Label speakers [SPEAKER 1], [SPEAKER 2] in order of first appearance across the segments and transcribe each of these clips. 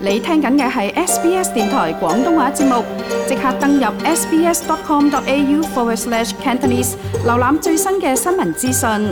[SPEAKER 1] 你聽緊嘅係 SBS 電台廣東話節目，即刻登入 sbs.com.au/cantonese 瀏覽最新嘅新聞資訊。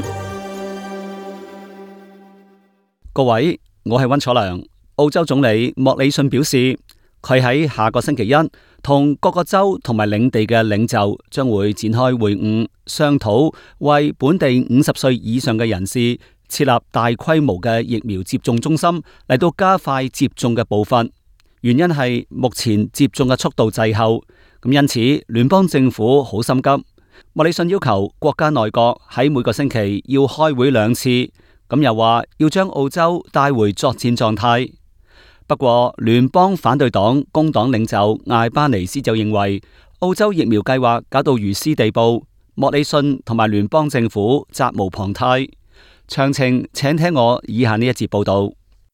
[SPEAKER 2] 各位，我係溫楚良。澳洲總理莫里遜表示，佢喺下個星期一同各個州同埋領地嘅領袖將會展開會晤，商討為本地50歲以上嘅人士設立大規模嘅疫苗接種中心，嚟到加快接種嘅步伐。原因係目前接種嘅速度滯後，因此聯邦政府好心急。莫里遜要求國家內閣喺每個星期要開會2次，又話要將澳洲帶回作戰狀態。不過聯邦反對黨工黨領袖艾巴尼斯就認為澳洲疫苗計劃搞到如斯地步，莫里遜同埋聯邦政府責無旁貸。詳情請聽我以下呢一節報道。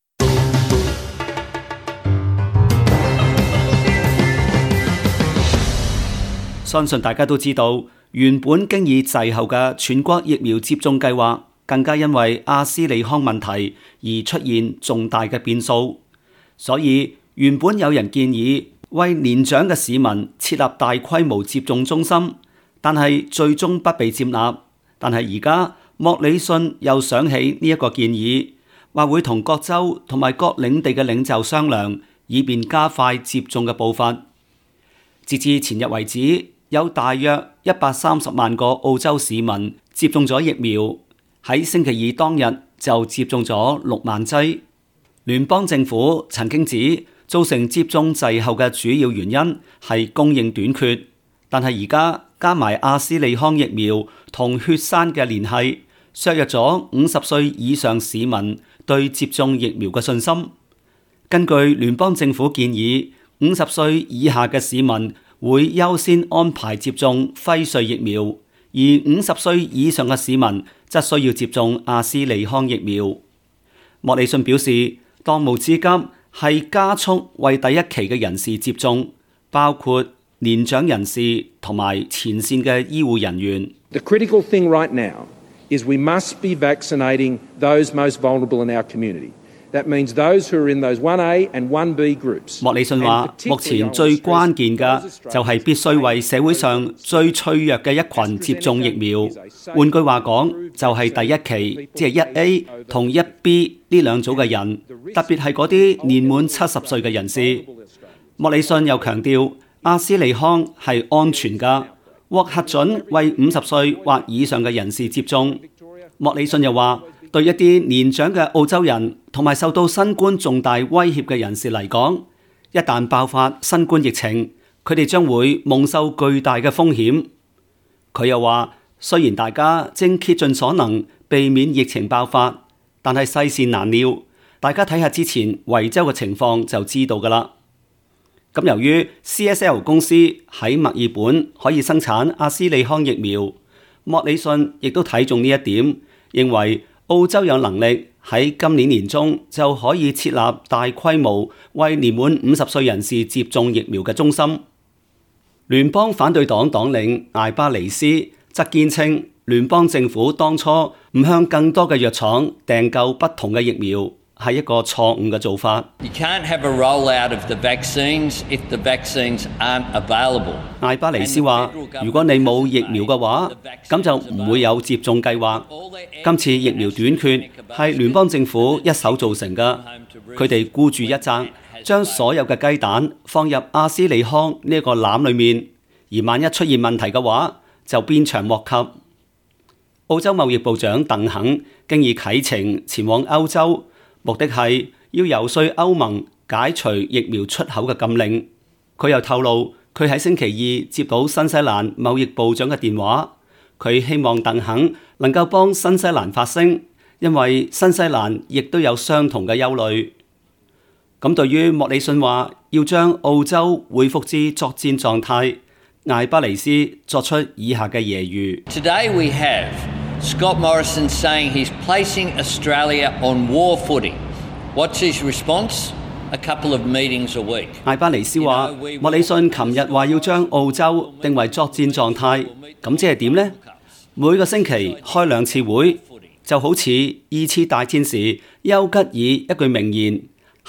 [SPEAKER 2] 相信大家都知道，原本經已滯後嘅全國疫苗接種計劃，更加因為阿斯利康問題而出現重大嘅變數。所以原本有人建議為年長嘅市民設立大規模接種中心，但係最終不被接納。但係而家莫里遜又想起呢一個建議，話會同各州同埋各領地嘅領袖商量，以便加快接種嘅步伐。截至前日為止，有大約130萬個澳洲市民接種咗疫苗，喺星期二當日就接種咗6萬劑。聯邦政府曾經指造成接種滯後嘅主要原因係供應短缺，但係而家加埋阿斯利康疫苗同血栓嘅聯繫，削弱咗50歲以上市民對接種疫苗嘅信心。根據聯邦政府建議，50歲以下嘅市民會優先安排接種輝瑞疫苗，而50歲以上嘅市民則需要接種阿斯利康疫苗。莫里遜表示，當務之急係加速為第一期嘅人士接種，包括年長人士同埋前線嘅醫護人員。
[SPEAKER 3] The critical thing right now is we must be vaccinating those most vulnerable in our community. That means those who are in those 1A and 1B groups.
[SPEAKER 2] 莫里遜話，目前最關鍵嘅就係必須為社會上最脆弱嘅一群接種疫苗。換句話講，就係第一期，即係 1A 同 1B 呢兩組嘅人，特別係嗰啲年滿70歲嘅人士。莫里遜又強調，阿斯利康係安全㗎，獲核准為50歲或以上嘅人士接種。莫里遜又話，對一啲年長嘅澳洲人同埋受到新冠重大威脅嘅人士嚟講，一旦爆發新冠疫情，佢哋將會蒙受巨大嘅風險。佢又話，雖然大家正竭盡所能避免疫情爆發，但係世事難料，大家睇下之前維州嘅情況就知道㗎啦。咁由於 CSL 公司喺墨爾本可以生產阿斯利康疫苗，莫里遜亦都睇中呢一點，認為澳洲有能力喺今年年中就可以設立大規模為年滿50歲人士接種疫苗嘅中心。聯邦反對黨黨領艾巴尼斯則堅稱，聯邦政府當初唔向更多嘅藥廠訂購不同嘅疫苗係一個錯誤嘅做法。
[SPEAKER 4] You can't have a rollout of the vaccines if the vaccines aren't available.
[SPEAKER 2] 艾巴尼斯話，如果你冇疫苗嘅話，咁就唔會有接種計劃。今次疫苗短缺係聯邦政府一手造成嘅，佢哋孤注一擲，將所有嘅雞蛋放入阿斯利康呢一個籃裏面，而萬一出現問題嘅話，就鞭長莫及。澳洲貿易部長鄧肯經已啟程前往歐洲，目的係要游說歐盟解除疫苗出口嘅禁令。佢又透露，佢喺星期二接到新西蘭貿易部長嘅電話，佢希望鄧肯能夠幫新西蘭發聲，因為新西蘭亦都有相同嘅憂慮。咁對於莫里遜話要將澳洲恢復至作戰狀態，艾巴尼斯作出以下嘅揶揄。
[SPEAKER 4] Today we have Scott Morrison saying he's placing Australia on war footing. What's his response? A couple of meetings a week.
[SPEAKER 2] 艾巴尼斯話，莫里遜琴日話要將澳洲定為作戰狀態，咁即係點呢？每個星期開2次會，就好似2次大戰時丘吉爾一句名言，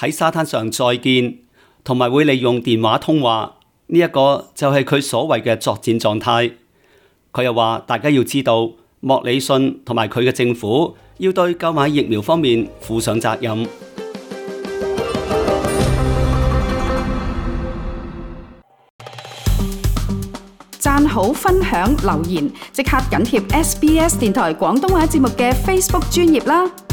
[SPEAKER 2] 喺沙灘上再見，同埋會利用電話通話，呢一個就係佢所謂嘅作戰狀態。佢又話大家要知道，莫里遜同埋佢嘅政府要對購買疫苗方面負上責任。
[SPEAKER 1] 讚好、分享、留言，即刻緊貼SBS 電台廣東話節目嘅 Facebook 專頁啦！